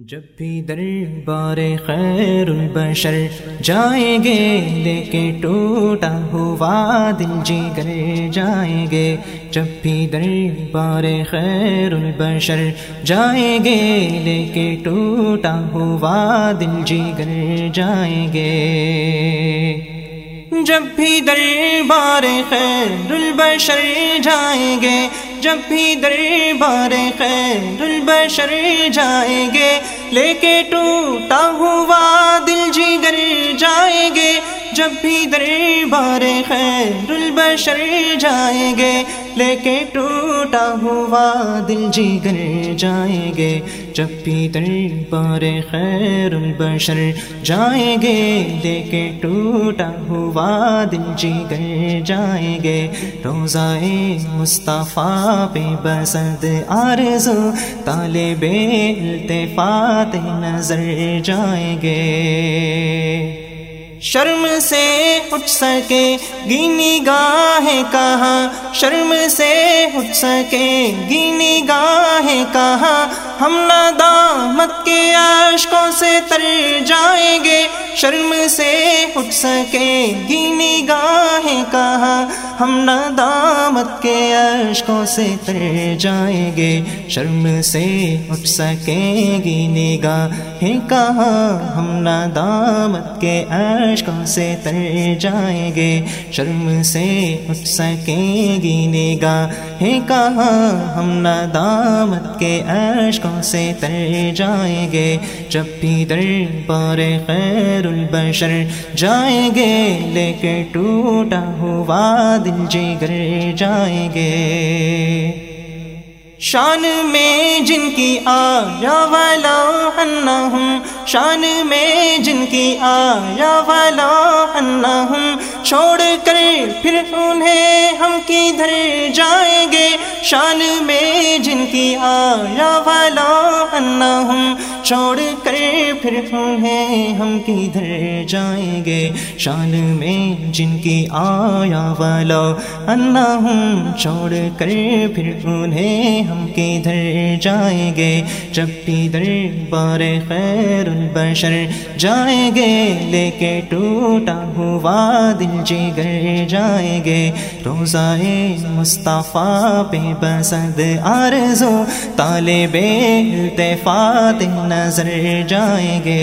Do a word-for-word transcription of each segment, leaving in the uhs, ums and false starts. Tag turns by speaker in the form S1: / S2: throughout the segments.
S1: جب بھی دربار خیر البشر جائیں گے لے کے ٹوٹا ہوا دل جگر جائیں گے، جب بھی دربار خیر البشر جائیں گے لے کے ٹوٹا ہوا دل جگر جائیں گے، جب بھی دربار خیر البشر جائیں گے، جب بھی دربار خیر البشر جائیں گے لے کے ٹوٹا ہوا دل جگر جائیں گے، جب بھی دربار خیر البشر جائیں گے لے کے ٹوٹا ہوا دل جگر جائیں گے، جب بھی دربار خیر البشر جائیں گے لے کے ٹوٹا ہوا دل جگر جائیں گے، روضائے مصطفیٰ پہ بسد آرزو طالب التفات نظر جائیں گے، شرم سے اٹھ سکے گی نگاہیں کہاں، شرم سے اٹھ سکے گی نگاہیں کہاں، ہم ندامت کے اشکوں سے تر جائیں گے، شرم سے اٹھ سکے گی نگاہیں کہاں، ہم ندامت کے اشکوں سے تر جائیں گے، شرم سے اٹھ سکے گی نگاہیں کہاں، ہم ندامت کے اشکوں سے تر جائیں گے، شرم سے اٹھ سکیں گی نگاہیں کہاں، ہم ندامت کے اشکوں سے تر جائیں گے، جب بھی دربار خیر البشر جائیں گے لے کے ٹوٹا ہوا دل جگر جائیں گے، شان میں جن کی آیا ولا انہم، شان میں جن کی آیا ولا انہم، چھوڑ کر پھر انہیں ہم کدھر جائیں گے، شان میں جن کی آیا ولا انہم، چھوڑ کر پھر انہیں ہم کدھر جائیں گے، شان میں جن کی آیا ولا انہم، چھوڑ کر پھر انہیں ہم کدھر جائیں گے، جب بھی دربار خیر البشر جائیں گے لے کے ٹوٹا ہوا دل جگر جائیں گے، روضائے مصطفیٰ پہ بسد آرزو طالب التفات نظر جائیں گے،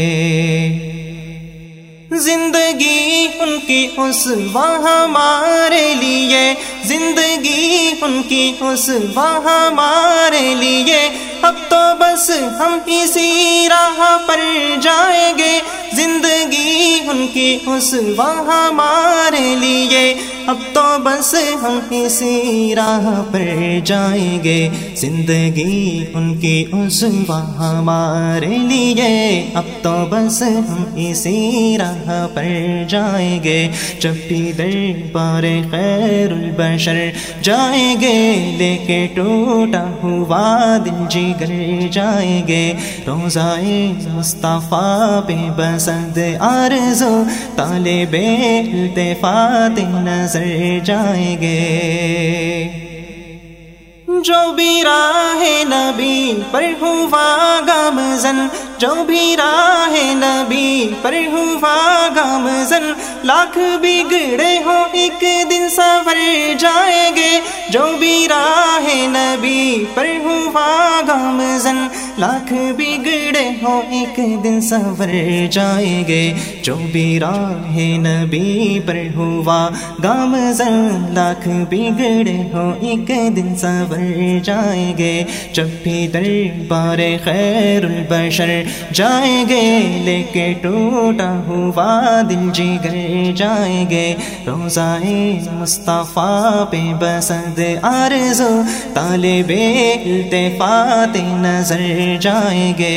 S1: زندگی ان کی اسوہ ہمارے لیے، زندگی ان کی اسوہ ہمارے لیے، اب تو بس ہم اسی راہ پر جائیں گے، زندگی ان کی اسوہ ہمارے لیے، اب تو بس ہم اسی راہ پر جائیں گے، زندگی ان کی اسوہ ہمارے لیے، اب تو بس ہم اسی راہ پر جائیں گے، جب بھی دربار خیر البشر جائیں گے لے کے ٹوٹا ہوا دل جگر جائیں گے، روضائے مصطفیٰ پہ بسد آرزو طالب التفات نظر جائیں گے، جو بھی راہ نبی پر ہوا گامزن، جو بھی راہ نبی پر ہوا گامزن، لاکھ بگڑے ہو ایک دن سنور جائیں گے، جو بھی راہ نبی پر ہوا گامزن، لاکھ بگڑے ہو ایک دن سنور جائیں گے، جو بھی راہ نبی پر ہوا گامزن، لاکھ بگڑے ہو ایک دن سنور جائیں گے، جب بھی دربار خیر البشر جائیں گے لے کے ٹوٹا ہوا دل جگر جائیں گے، روضائے مصطفیٰ پہ بسد آرزو طالب التفات نظر جائیں گے،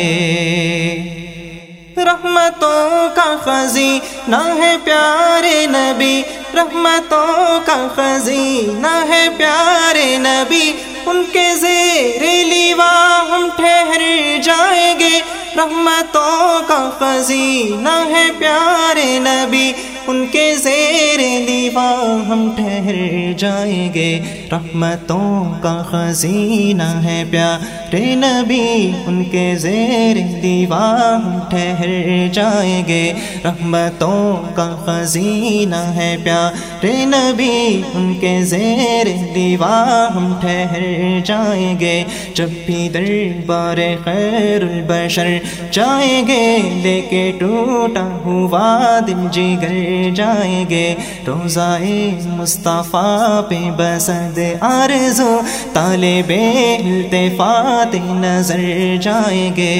S1: رحمتوں کا خزینہ ہے پیارے نبی، رحمتوں کا خزینہ ہے پیارے نبی، ان کے زیر لیوا ہم ٹھہر جائیں گے، رحمتوں کا خزینہ ہے پیارے نبی، ان کے زیر لیوا ہم ٹھہر جائیں گے، رحمتوں کا خزینہ ہے پیارے نبی ان کے زیر دیوار ٹھہر جائیں گے، رحمتوں کا خزینہ ہے پیارے نبی ان کے زیر دیوار ہم ٹھہر جائیں گے، جب بھی دربار خیر البشر جائیں گے لے کے ٹوٹا ہوا دل جگر جائیں گے، روضائے مصطفیٰ پہ بسد آرزو طالب التفات نظر جائیں گے۔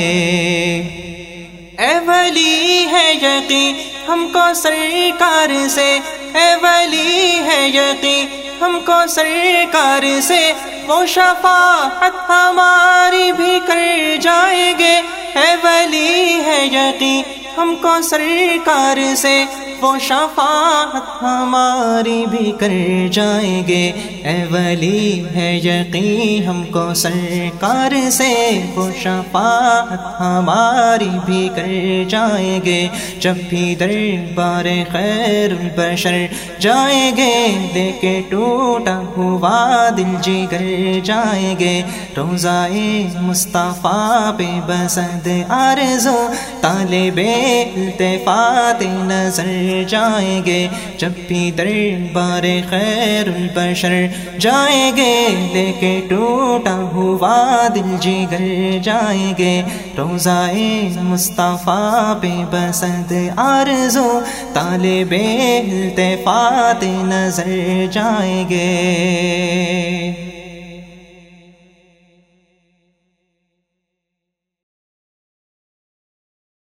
S1: اے ولی ہے یقین ہم کو سرکار سے، اے ولی ہے یقین ہم کو سرکار سے، وہ شفاعت ہماری بھی کر جائیں گے، اے ولی ہے یقین ہم کو سرکار سے، وہ شفاعت ہماری بھی کر جائیں گے، اے ولی ہے یقین ہم کو سرکار سے، وہ شفاعت ہماری بھی کر جائیں گے، جب بھی دربار خیر البشر جائیں گے دے کے ٹوٹا ہوا دل جگر جائیں گے، روضائے مصطفیٰ پہ بسد آرزو طالب التفات نظر جائیں گے، جب بھی دربار خیر البشر جائیں گے لے کے ٹوٹا ہوا دل جگر جائیں گے، روضائے مصطفیٰ پہ بسد آرزو طالب التفات نظر جائیں گے۔